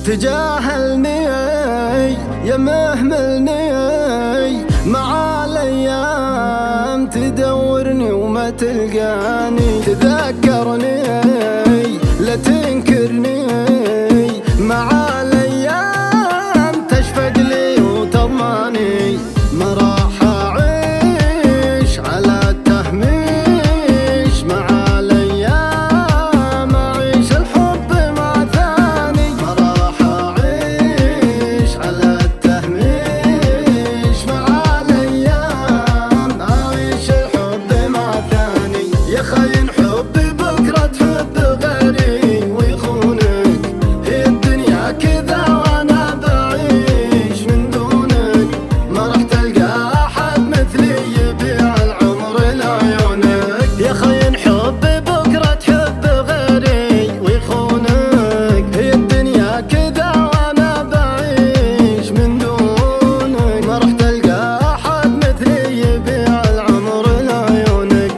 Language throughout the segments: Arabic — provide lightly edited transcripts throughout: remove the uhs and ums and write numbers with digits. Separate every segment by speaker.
Speaker 1: تجاهلني يا مهملني، مع الايام تدورني وما تلقاني، تذكرني لا تنكرني، مع الايام تشفق لي وتضماني، ما راح اعيش على التهميش، مع الايام اعيش الحب مع ثاني، ما راح اعيش على التهميش، مع الايام اعيش الحب مع ثاني. يا خاين حبي بكره تحب غيري ويخونك، هي الدنيا كذا وانا بعيش من دونك، ما راح تلقى احد مثلي يبيع العمر لعيونك. يا خاين حبي بكره تحب غيري ويخونك، هي الدنيا كذا وانا بعيش من دونك، ما راح تلقى احد مثلي يبيع العمر لعيونك.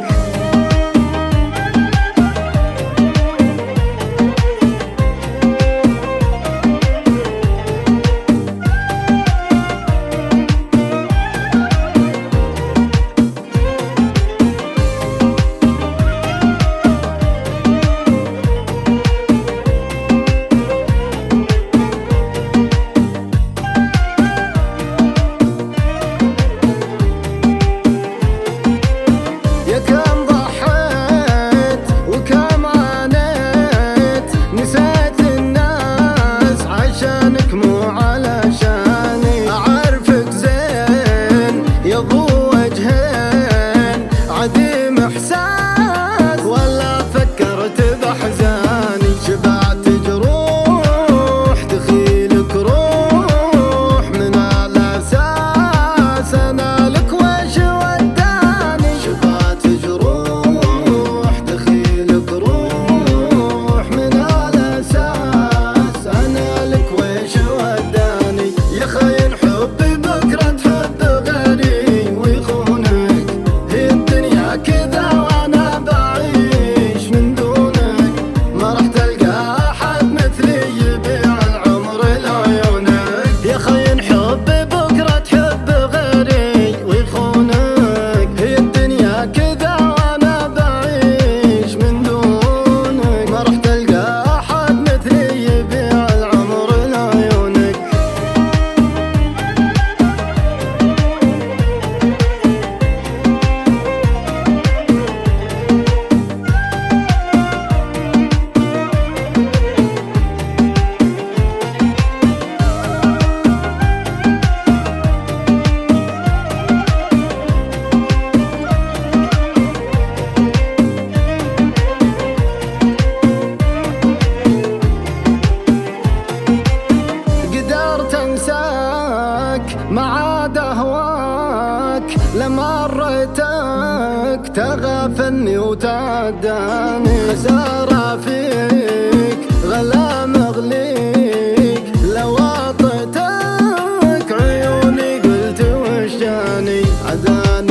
Speaker 1: يا كم ضحيت وكم عانيت، نسيت الناس عشانك مو علشاني، أعرفك زين يا ابو وجهين، عديم احساس ولا فكرت باحزاني، شبعت جروح دخيلك روح، من الاساس انا لك وش وداني، شبعت جروح دخيلك روح، من الاساس انا لك وش وداني. يا خاين حبي بكره تحب غيري ويخونك، هي الدنيا كذا وانا بعيش من دونك، ما راح تلقى احد مثلي يبيع العمر لعيونك. يا خاين حبي بكره تحب غيري ويخونك، هي الدنيا كذا وانا بعيش من دونك، ما راح تلقى احد مثلي يبيع العمر لعيونك. قدرت انساك ما عاد اهواك، لما ريتك تغافلني وتعداني، خسارة فيك غلا مغليك، لو اعطيتك عيوني قلت وش جاني، عداني